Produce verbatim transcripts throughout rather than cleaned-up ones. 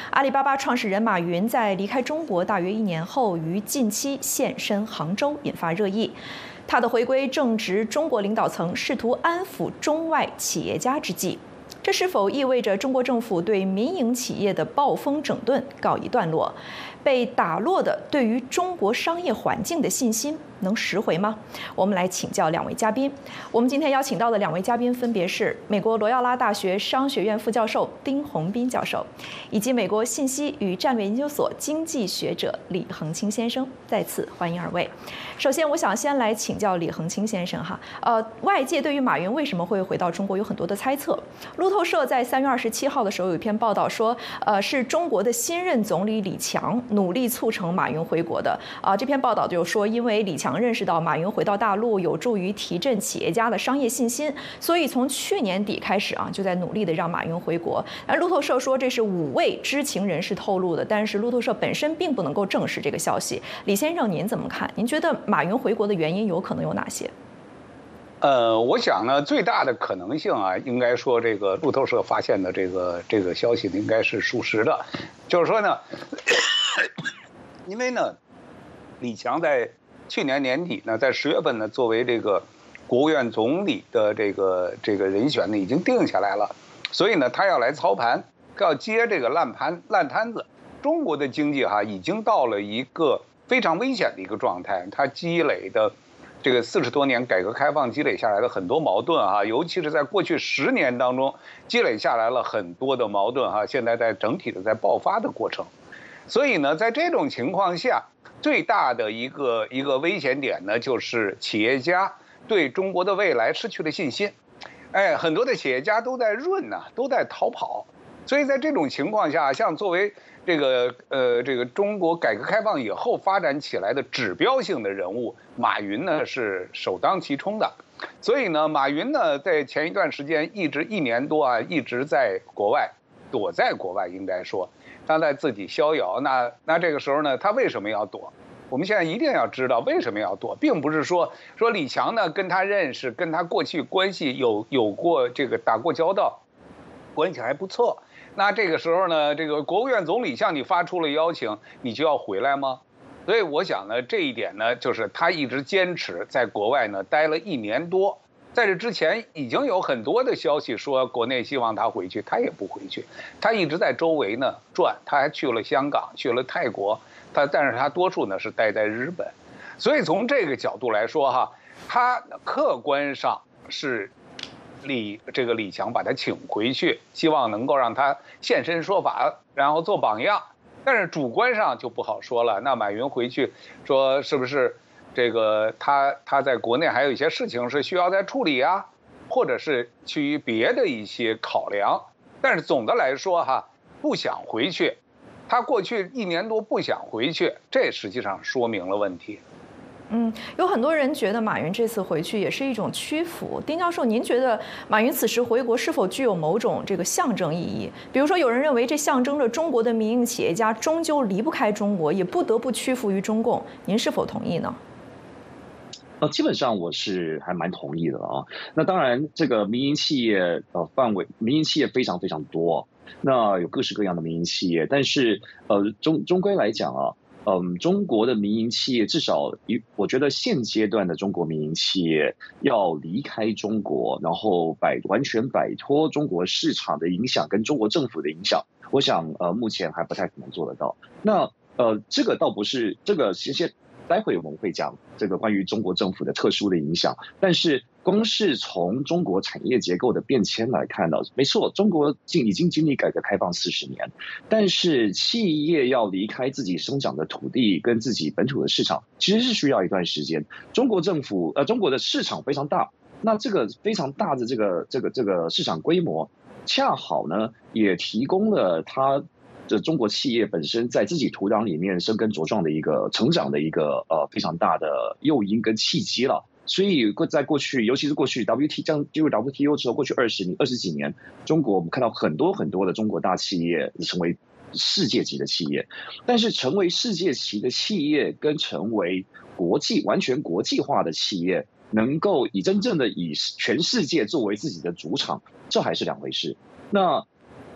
阿里巴巴创始人马云在离开中国大约一年后，于近期现身杭州，引发热议。他的回归正值中国领导层试图安抚中外企业家之际，这是否意味着中国政府对民营企业的暴风整顿告一段落？被打落的对于中国商业环境的信心能拾回吗？我们来请教两位嘉宾。我们今天邀请到的两位嘉宾分别是美国罗耀拉大学商学院副教授丁宏斌教授，以及美国信息与战略研究所经济学者李恒清先生。再次欢迎二位。首先，我想先来请教李恒清先生哈，呃，外界对于马云为什么会回到中国有很多的猜测。路透社在三月二十七号的时候有一篇报道说，呃，是中国的新任总理李强努力促成马云回国的。啊、呃，这篇报道就说，因为李强认识到马云回到大陆有助于提振企业家的商业信心，所以从去年底开始啊，就在努力的让马云回国。而路透社说这是五位知情人士透露的，但是路透社本身并不能够证实这个消息。李先生，您怎么看？您觉得马云回国的原因有可能有哪些？ 呃，我想呢，最大的可能性啊，应该说这个路透社发现的这个这个消息应该是属实的，就是说呢，因为呢，李强在去年年底呢，在十月份呢，作为这个国务院总理的这个这个人选呢，已经定下来了，所以呢，他要来操盘，要接这个烂盘烂摊子。中国的经济哈、啊，已经到了一个非常危险的一个状态，它积累的。这个四十多年改革开放积累下来的很多矛盾啊，尤其是在过去十年当中积累下来了很多的矛盾啊，现在在整体的在爆发的过程。所以呢，在这种情况下，最大的一个一个危险点呢，就是企业家对中国的未来失去了信心。哎，很多的企业家都在润呐、啊，都在逃跑。所以在这种情况下，像作为这个呃这个中国改革开放以后发展起来的指标性的人物，马云呢是首当其冲的。所以呢，马云呢在前一段时间一直一年多啊，一直在国外，躲在国外，应该说他在自己逍遥。那那这个时候呢，他为什么要躲？我们现在一定要知道为什么要躲，并不是说说李强呢跟他认识，跟他过去关系有有过这个打过交道，关系还不错。那这个时候呢，这个国务院总理向你发出了邀请，你就要回来吗？所以我想呢，这一点呢，就是他一直坚持在国外呢待了一年多。在这之前，已经有很多的消息说国内希望他回去，他也不回去，他一直在周围呢转，他还去了香港，去了泰国，他但是他多数呢是待在日本。所以从这个角度来说哈，他客观上是。李这个李强把他请回去，希望能够让他现身说法，然后做榜样。但是主观上就不好说了。那马云回去说是不是这个他他在国内还有一些事情是需要再处理啊，或者是基于别的一些考量。但是总的来说哈，不想回去，他过去一年多不想回去，这实际上说明了问题。 嗯，有很多人觉得马云这次回去也是一种屈服。丁教授，您觉得马云此时回国是否具有某种这个象征意义？比如说，有人认为这象征着中国的民营企业家终究离不开中国，也不得不屈服于中共。您是否同意呢？ 呃，基本上我是还蛮同意的啊。那当然，这个民营企业呃范围，民营企业非常非常多，那有各式各样的民营企业，但是呃终终归来讲啊。嗯，中国的民营企业至少，我觉得现阶段的中国民营企业要离开中国，然后摆完全摆脱中国市场的影响跟中国政府的影响，我想呃目前还不太可能做得到。那呃这个倒不是这个，其实待会我们会讲这个关于中国政府的特殊的影响，但是光是从中国产业结构的变迁来看呢，没错，中国经已经经历改革开放四十年，但是企业要离开自己生长的土地跟自己本土的市场，其实是需要一段时间。中国政府呃，中国的市场非常大，那这个非常大的这个这个这个市场规模，恰好呢也提供了它。这中国企业本身在自己土壤里面生根茁壮的一个成长的一个呃非常大的诱因跟契机了。所以在过去，尤其是过去 W T 将进入 W T O 之后，过去二十年二十几年，中国我们看到很多很多的中国大企业成为世界级的企业，但是成为世界级的企业跟成为国际完全国际化的企业，能够以真正的以全世界作为自己的主场，这还是两回事。那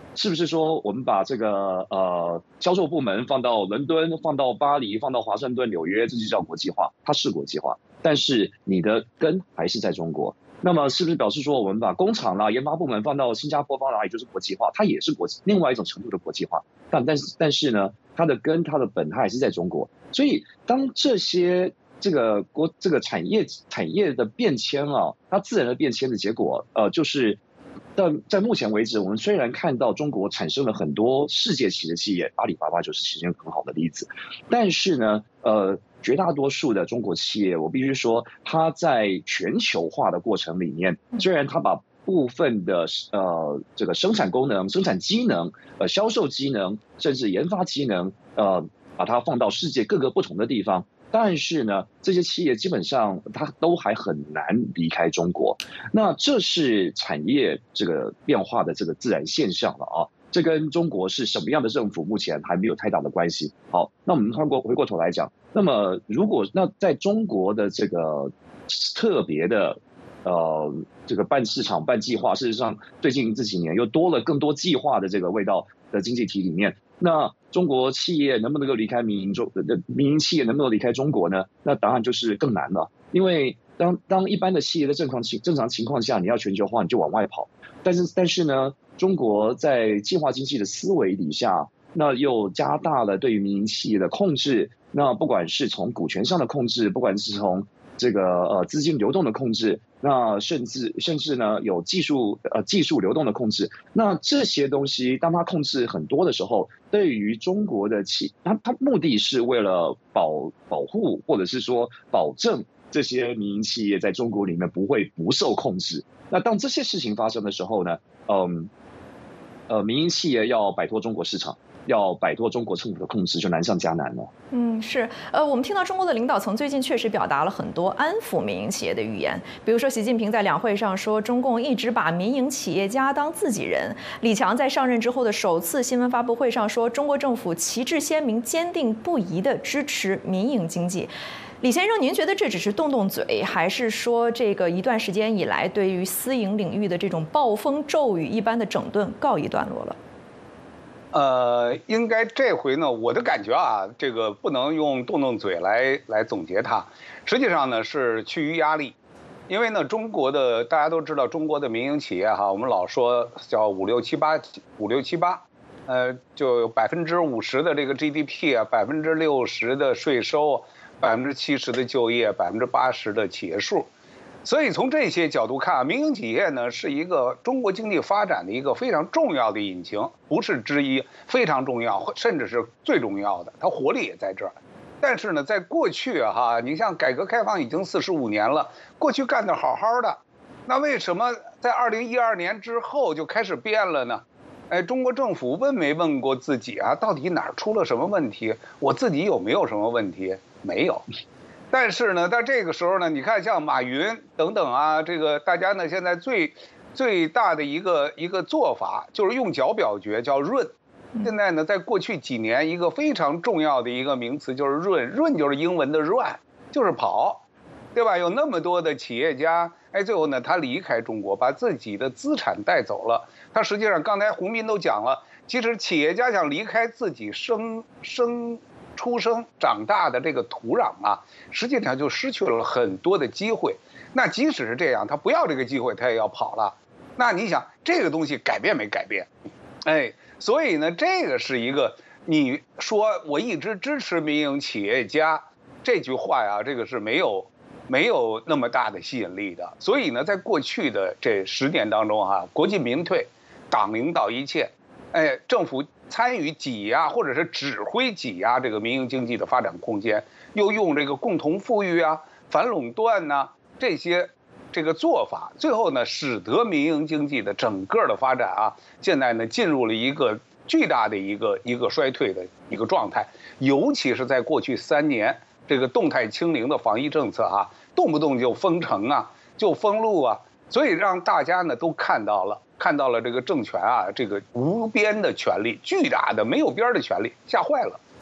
是不是说我们把这个呃销售部门放到伦敦、放到巴黎、放到华盛顿、纽约，这就叫国际化？它是国际化，但是你的根还是在中国。那么是不是表示说我们把工厂啦、研发部门放到新加坡、放到哪里就是国际化？它也是国际另外一种程度的国际化，但但是但是呢，它的根、它的本，它还是在中国。所以当这些这个国这个产业产业的变迁啊，它自然的变迁的结果，呃，就是但在目前为止，我们虽然看到中国产生了很多世界级的企业，阿里巴巴就是其中一个很好的例子，但是呢，呃，绝大多数的中国企业，我必须说，它在全球化的过程里面，虽然它把部分的呃这个生产功能、生产机能、呃销售机能，甚至研发机能，呃，把它放到世界各个不同的地方。但是呢，这些企业基本上它都还很难离开中国，那这是产业这个变化的这个自然现象了啊。这跟中国是什么样的政府目前还没有太大的关系。好，那我们回过回过头来讲，那么如果那在中国的这个特别的呃这个办市场办计划，事实上最近这几年又多了更多计划的这个味道的经济体里面，那中国企业能不能够离开民营中的民营企业能不能够离开中国呢？那答案就是更难了，因为当当一般的企业的正常情正常情况下，你要全球化你就往外跑，但是但是呢，中国在计划经济的思维底下，那又加大了对于民营企业的控制，那不管是从股权上的控制，不管是从这个呃资金流动的控制，那甚至甚至呢有技术呃技术流动的控制，那这些东西当它控制很多的时候，对于中国的企，它它目的是为了保保护或者是说保证这些民营企业在中国里面不会不受控制。那当这些事情发生的时候呢，嗯呃民营企业要摆脱中国市场，要摆脱中国政府的控制，就难上加难了。 嗯，是，呃，我们听到中国的领导层最近确实表达了很多安抚民营企业的语言，比如说习近平在两会上说，中共一直把民营企业家当自己人；李强在上任之后的首次新闻发布会上说，中国政府旗帜鲜明、坚定不移地支持民营经济。李先生，您觉得这只是动动嘴，还是说这个一段时间以来对于私营领域的这种暴风骤雨一般的整顿告一段落了？ 呃，应该这回呢，我的感觉啊，这个不能用动动嘴来来总结它，实际上呢是趋于压力，因为呢中国的大家都知道，中国的民营企业哈，我们老说叫五六七八五六七八，呃，就有百分之五十的这个 G D P 啊，百分之六十的税收，百分之七十的就业，百分之八十的企业数。所以从这些角度看啊，民营企业呢是一个中国经济发展的一个非常重要的引擎，不是之一，非常重要，甚至是最重要的，它活力也在这儿。但是呢，在过去啊哈，你像改革开放已经四十五年了，过去干得好好的，那为什么在二零一二年之后就开始变了呢？哎，中国政府问没问过自己啊？到底哪儿出了什么问题？我自己有没有什么问题？没有。但是呢，在这个时候呢，你看像马云等等啊，这个大家呢现在最最大的一个一个做法就是用脚表决，叫润。现在呢，在过去几年，一个非常重要的一个名词就是润，润就是英文的 run， 就是跑，对吧？有那么多的企业家，哎，最后呢，他离开中国，把自己的资产带走了。他实际上刚才洪斌都讲了，其实企业家想离开自己生生。出生长大的这个土壤啊，实际上就失去了很多的机会。那即使是这样，他不要这个机会，他也要跑了。那你想，这个东西改变没改变？哎，所以呢，这个是一个你说我一直支持民营企业家这句话呀，这个是没有没有那么大的吸引力的。所以呢，在过去的这十年当中哈、啊，国进民退，党领导一切，哎，政府参与挤压或者是指挥挤压这个民营经济的发展空间，又用这个共同富裕啊、反垄断呐、啊、这些这个做法，最后呢，使得民营经济的整个的发展啊，现在呢进入了一个巨大的一个一个衰退的一个状态。尤其是在过去三年，这个动态清零的防疫政策啊，动不动就封城啊，就封路啊，所以让大家呢都看到了。看到了这个政权啊，这个无边的权力，巨大的没有边的权力，吓坏了。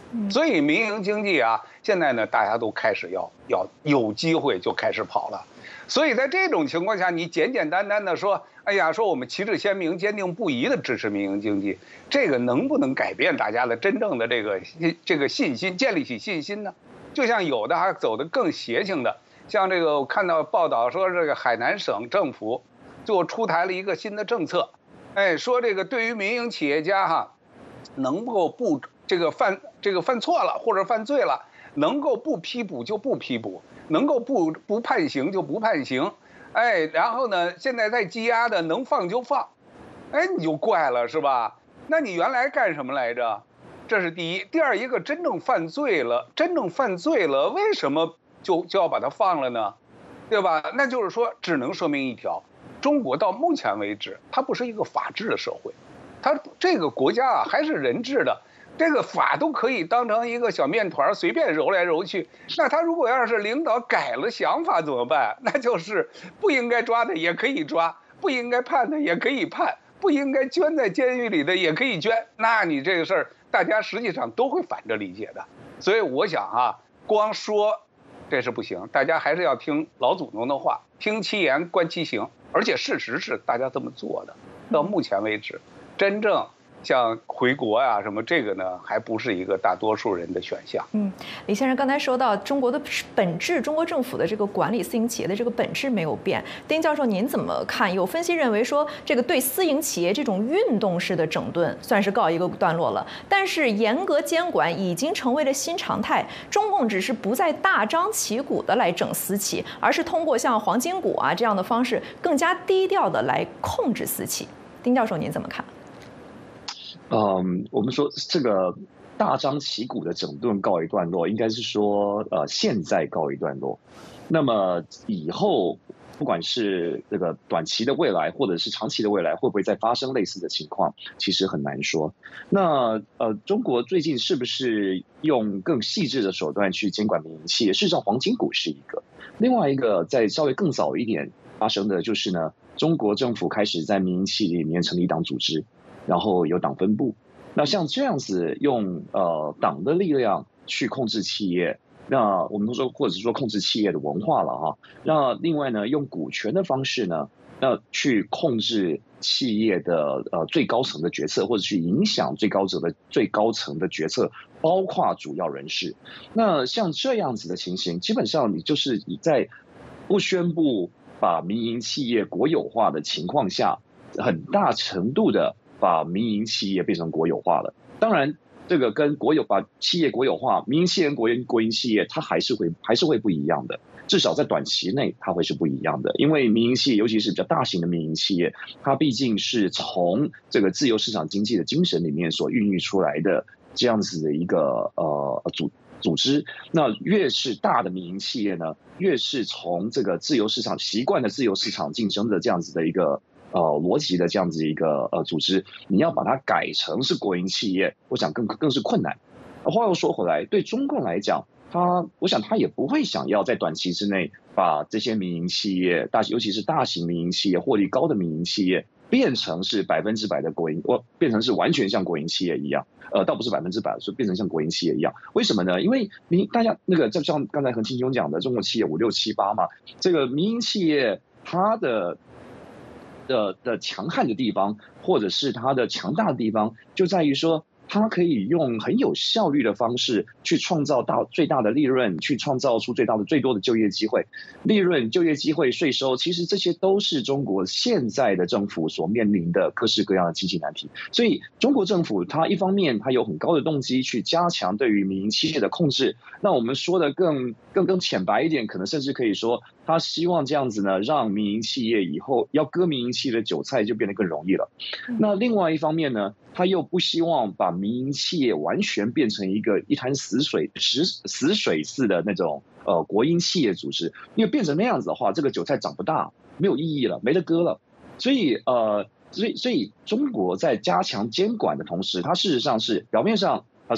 所以民营经济啊，现在呢大家都开始要要有机会就开始跑了。所以在这种情况下，你简简单单的说，哎呀，说我们旗帜鲜明、坚定不移的支持民营经济，这个能不能改变大家的真正的这个这个信心，建立起信心呢？就像有的还走得更邪性的，像这个我看到报道说，这个海南省政府就出台了一个新的政策，哎，说这个对于民营企业家哈，能够不这个犯这个犯错了或者犯罪了，能够不批捕就不批捕。能够不不判刑就不判刑，哎，然后呢，现在在羁押的能放就放，哎，你就怪了是吧？那你原来干什么来着？这是第一。第二，一个真正犯罪了，真正犯罪了，为什么就就要把他放了呢？对吧？那就是说，只能说明一条：中国到目前为止，它不是一个法治的社会，它这个国家啊还是人治的。这个法都可以当成一个小面团随便揉来揉去，那他如果要是领导改了想法怎么办？那就是不应该抓的也可以抓，不应该判的也可以判，不应该捐在监狱里的也可以捐。那你这个事儿，大家实际上都会反着理解的。所以我想啊，光说这是不行，大家还是要听老祖宗的话，听其言观其行。而且事实是大家这么做的，到目前为止，真正像回国呀、啊、什么这个呢，还不是一个大多数人的选项。 嗯，李先生刚才说到中国的本质，中国政府的这个管理私营企业的这个本质没有变。丁教授，您怎么看？有分析认为说，这个对私营企业这种运动式的整顿算是告一个段落了，但是严格监管已经成为了新常态。中共只是不再大张旗鼓的来整私企，而是通过像黄金股啊这样的方式，更加低调的来控制私企。丁教授，您怎么看？ 嗯，我们说这个大张旗鼓的整顿告一段落，应该是说呃现在告一段落。那么以后不管是这个短期的未来，或者是长期的未来，会不会再发生类似的情况，其实很难说。那呃，中国最近是不是用更细致的手段去监管民营企业？事实上，黄金股是一个，另外一个在稍微更早一点发生的就是呢，中国政府开始在民营企业里面成立党组织。然后有党分部，那像这样子用呃党的力量去控制企业，那我们都说或者是说控制企业的文化了哈。那另外呢，用股权的方式呢，那去控制企业的呃最高层的决策，或者去影响最高者的最高层的决策，包括主要人士。那像这样子的情形，基本上你就是你在不宣布把民营企业国有化的情况下，很大程度的把民营企业变成国有化了。当然，这个跟国有把企业国有化，民营企业跟国营国营企业，它还是会还是会不一样的。至少在短期内，它会是不一样的。因为民营企业，尤其是比较大型的民营企业，它毕竟是从这个自由市场经济的精神里面所孕育出来的这样子的一个呃组组织。那越是大的民营企业呢，越是从这个自由市场习惯的自由市场竞争的这样子的一个。呃，逻辑的这样子一个呃组织，你要把它改成是国营企业，我想更更是困难。话又说回来，对中共来讲，他我想他也不会想要在短期之内把这些民营企业，大尤其是大型民营企业、获利高的民营企业，变成是百分之百的国营，我变成是完全像国营企业一样。呃，倒不是百分之百，是变成像国营企业一样。为什么呢？因为民大家那个就像刚才恒清兄讲的，中国企业五六七八嘛，这个民营企业它的。的的强悍的地方，或者是它的强大的地方，就在于说，它可以用很有效率的方式去创造到最大的利润，去创造出最大的最多的就业机会。利润、就业机会、税收，其实这些都是中国现在的政府所面临的各式各样的经济难题。所以，中国政府它一方面它有很高的动机去加强对于民营企业的控制。那我们说的更更更浅白一点，可能甚至可以说。他希望这样子呢，让民营企业以后要割民营企业的韭菜就变得更容易了。那另外一方面呢，他又不希望把民营企业完全变成一个一潭死水、死死水似的那种呃国营企业组织，因为变成那样子的话，这个韭菜长不大，没有意义了，没得割了。所以呃，所以所以中国在加强监管的同时，它事实上是表面上。它事实上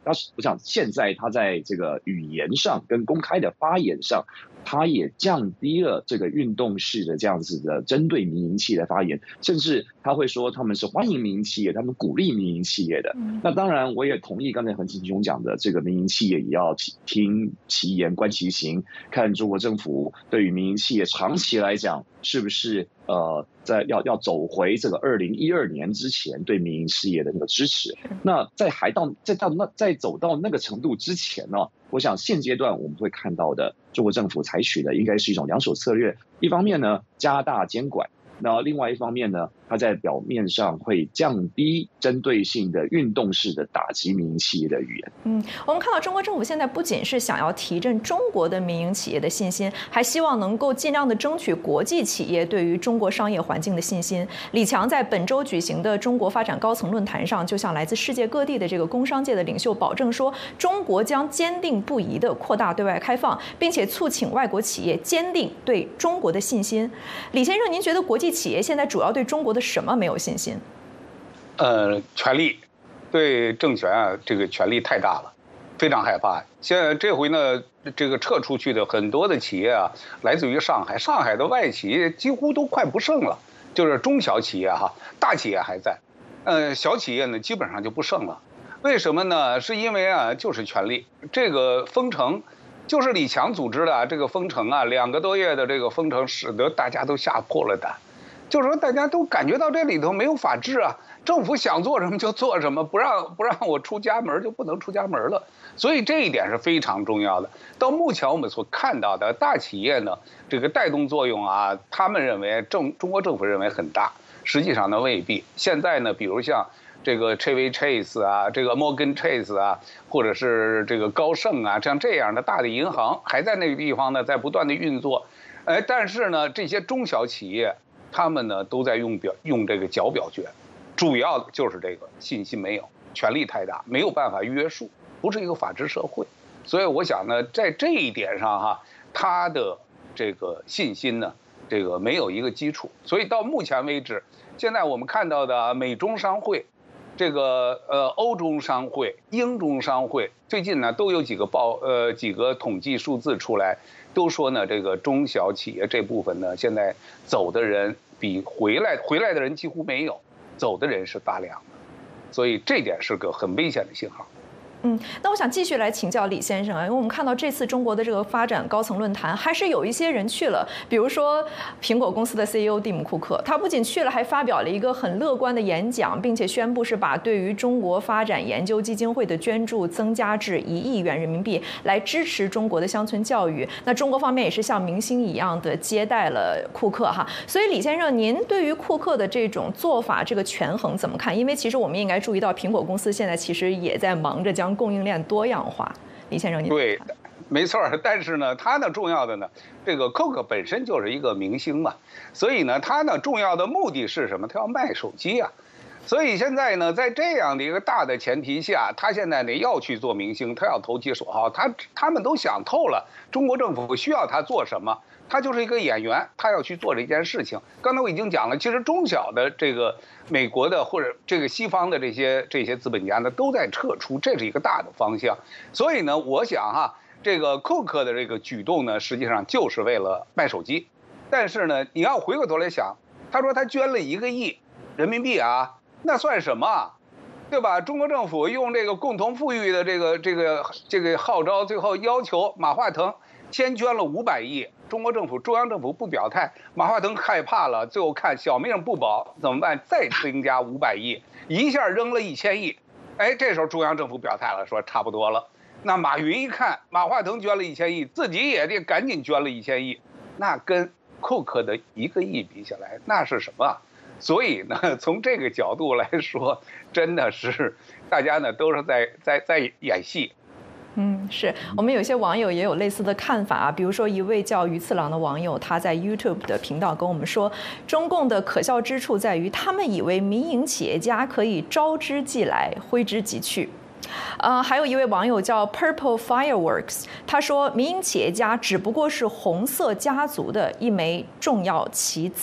但是我想现在他在这个语言上跟公开的发言上，他也降低了这个运动式的这样子的针对民营企业的发言，甚至他会说他们是欢迎民营企业，他们鼓励民营企业的。嗯、那当然，我也同意刚才何庆兄讲的，这个民营企业也要听其言观其行，看中国政府对于民营企业长期来讲是不是呃在要要走回这个二零一二年之前对民营事业的那个支持。那在还到在到那在走到那个程度之前呢，我想现阶段我们会看到的中国政府采取的应该是一种两手策略，一方面呢加大监管，那另外一方面呢，它在表面上会降低针对性的运动式的打击民营企业的语言。 嗯，我们看到中国政府现在不仅是想要提振中国的民营企业的信心，还希望能够尽量的争取国际企业对于中国商业环境的信心。李强在本周举行的中国发展高层论坛上，就向来自世界各地的这个工商界的领袖保证说，中国将坚定不移地扩大对外开放，并且促请外国企业坚定对中国的信心。李先生，您觉得国际企业现在主要对中国的什么没有信心？ 呃，权力，对政权啊，这个权力太大了，非常害怕。现在这回呢，这个撤出去的很多的企业啊，来自于上海，上海的外企业几乎都快不剩了，就是中小企业哈，大企业还在，呃，小企业呢基本上就不剩了。为什么呢？是因为啊，就是权力。这个封城，就是李强组织的这个封城啊，两个多月的这个封城，使得大家都吓破了胆。就是说，大家都感觉到这里头没有法治啊，政府想做什么就做什么，不让不让我出家门就不能出家门了。所以这一点是非常重要的。到目前我们所看到的大企业呢，这个带动作用啊，他们认为政中国政府认为很大，实际上呢未必。现在呢，比如像这个 Chevy Chase 啊，这个 Morgan Chase 啊，或者是这个高盛啊，像这样的大的银行还在那个地方呢，在不断的运作。哎，但是呢，这些中小企业，他们呢都在用表用这个绞表决，主要的就是这个信心没有，权力太大，没有办法约束，不是一个法治社会。所以我想呢，在这一点上哈，他的这个信心呢，这个没有一个基础。所以到目前为止，现在我们看到的美中商会，这个呃欧中商会、英中商会，最近呢都有几个报呃几个统计数字出来，都说呢这个中小企业这部分呢，现在走的人比回来回来的人几乎没有，走的人是大量的，所以这点是个很危险的信号。 嗯，那我想继续来请教李先生啊，因为我们看到这次中国的这个发展高层论坛，还是有一些人去了，比如说苹果公司的 C E O 蒂姆·库克，他不仅去了，还发表了一个很乐观的演讲，并且宣布是把对于中国发展研究基金会的捐助增加至一亿元人民币，来支持中国的乡村教育。那中国方面也是像明星一样的接待了库克哈。所以李先生，您对于库克的这种做法，这个权衡怎么看？因为其实我们应该注意到，苹果公司现在其实也在忙着将供应链多样化。李先生，您对，没错。但是呢，他呢重要的呢，这个 Cook 本身就是一个明星嘛，所以呢，他呢重要的目的是什么？他要卖手机啊。所以现在呢，在这样的一个大的前提下，他现在呢要去做明星，他要投其所好，他他们都想透了，中国政府需要他做什么。他就是一个演员，他要去做这件事情。刚才我已经讲了，其实中小的这个美国的或者这个西方的这些这些资本家呢，都在撤出，这是一个大的方向。所以呢，我想哈，这个库克的这个举动呢，实际上就是为了卖手机。但是呢，你要回过头来想，他说他捐了一个亿人民币啊，那算什么？对吧？中国政府用这个共同富裕的这个这个这个号召，最后要求马化腾先捐了五百亿。中国政府中央政府不表态，马化腾害怕了，最后看小命不保怎么办？再增加五百亿，一下扔了一千亿。哎，这时候中央政府表态了，说差不多了。那马云一看马化腾捐了一千亿，自己也得赶紧捐了一千亿，那跟库克的一个亿比起来，那是什么？所以呢，从这个角度来说，真的是大家呢都是在在在演戏。 嗯，是我们有些网友也有类似的看法啊，比如说一位叫鱼次郎的网友，他在 YouTube 的频道跟我们说，中共的可笑之处在于，他们以为民营企业家可以招之即来，挥之即去。呃，还有一位网友叫 Purple Fireworks， 他说民营企业家只不过是红色家族的一枚重要棋子。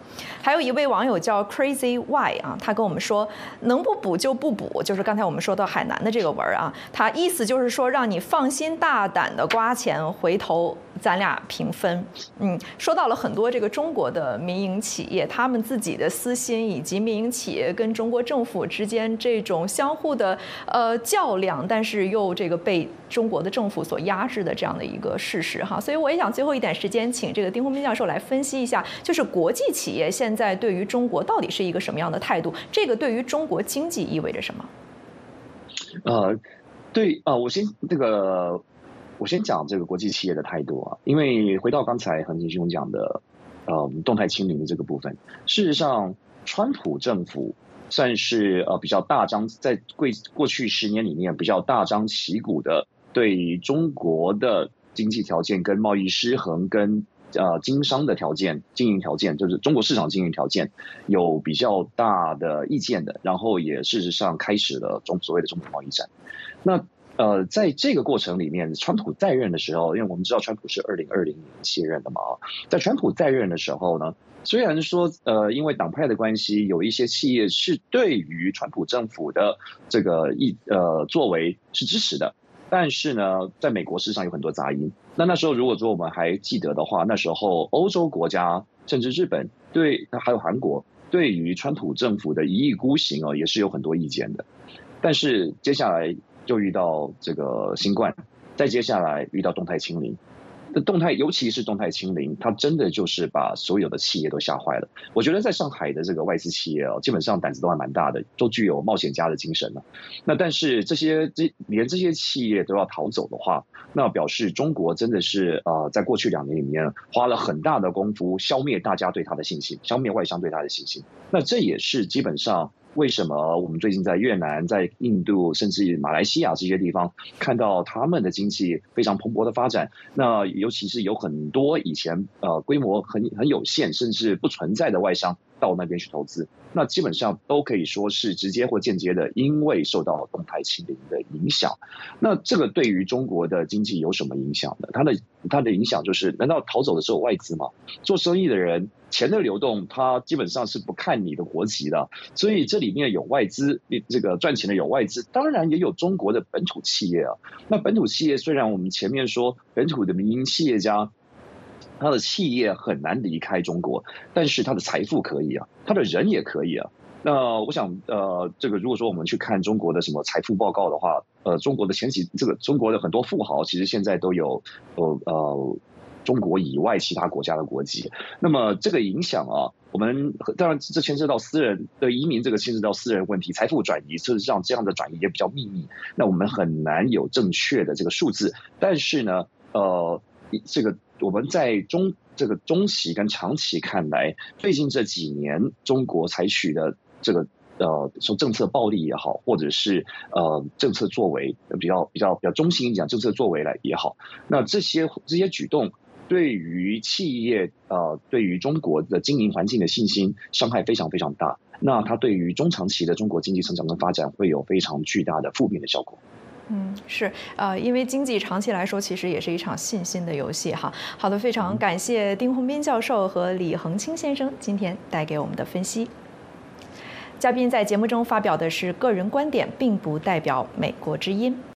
还有一位网友叫 Crazy Y 啊，他跟我们说，能不补就不补，就是刚才我们说到海南的这个文啊，他意思就是说让你放心大胆的刮钱，回头咱俩平分。嗯，说到了很多这个中国的民营企业，他们自己的私心以及民营企业跟中国政府之间这种相互的呃较量，但是又这个被中国的政府所压制的这样的一个事实哈。所以我也想最后一点时间，请这个丁宏斌教授来分析一下，就是国际企业现在对于中国到底是一个什么样的态度？这个对于中国经济意味着什么？ 呃，对啊、呃，我先这个。我先讲这个国际企业的态度啊，因为回到刚才恒勤兄讲的，呃，动态清零的这个部分，事实上，川普政府算是呃比较大张，在过过去十年里面比较大张旗鼓的对中国的经济条件跟贸易失衡跟呃经商的条件、经营条件，就是中国市场经营条件有比较大的意见的，然后也事实上开始了中所谓的中国贸易战，那。呃，在这个过程里面，川普在任的时候，因为我们知道川普是二零二零年卸任的嘛，在川普在任的时候呢，虽然说呃，因为党派的关系，有一些企业是对于川普政府的这个意呃作为是支持的，但是呢，在美国事实上有很多杂音。那那时候如果说我们还记得的话，那时候欧洲国家甚至日本对还有韩国对于川普政府的一意孤行啊，也是有很多意见的。但是接下来。就遇到这个新冠，再接下来遇到动态清零，那动态尤其是动态清零，它真的就是把所有的企业都吓坏了。我觉得在上海的这个外资企业哦，基本上胆子都还蛮大的，都具有冒险家的精神了。那但是这些这连这些企业都要逃走的话，那表示中国真的是呃，在过去两年里面花了很大的功夫消灭大家对它的信心，消灭外商对它的信心。那这也是基本上。为什么我们最近在越南、在印度，甚至马来西亚这些地方看到他们的经济非常蓬勃的发展？那尤其是有很多以前呃规模很很有限，甚至不存在的外商到那边去投资，那基本上都可以说是直接或间接的，因为受到动态清零的影响。那这个对于中国的经济有什么影响呢？它的它的影响就是，难道逃走的是有外资吗？做生意的人。钱的流动，它基本上是不看你的国籍的，所以这里面有外资，这个赚钱的有外资，当然也有中国的本土企业啊。那本土企业虽然我们前面说本土的民营企业家，他的企业很难离开中国，但是他的财富可以啊，他的人也可以啊。那我想，呃，这个如果说我们去看中国的什么财富报告的话，呃，中国的前几这个中国的很多富豪，其实现在都有，呃呃。中国以外其他国家的国籍，那么这个影响啊，我们当然这牵涉到私人的移民，这个牵涉到私人问题，财富转移，事实上这样的转移也比较秘密，那我们很难有正确的这个数字。但是呢，呃，这个我们在中这个中期跟长期看来，最近这几年中国采取的这个。呃，说政策暴力也好，或者是呃政策作为比较比较比较中性一讲，政策作为来也好，那这些这些举动对于企业呃对于中国的经营环境的信心伤害非常非常大。那它对于中长期的中国经济成长跟发展会有非常巨大的负面的效果。 嗯，是，呃，因为经济长期来说，其实也是一场信心的游戏哈。好的，非常感谢丁宏斌教授和李恒清先生今天带给我们的分析。嘉宾在节目中发表的是个人观点，并不代表美国之音。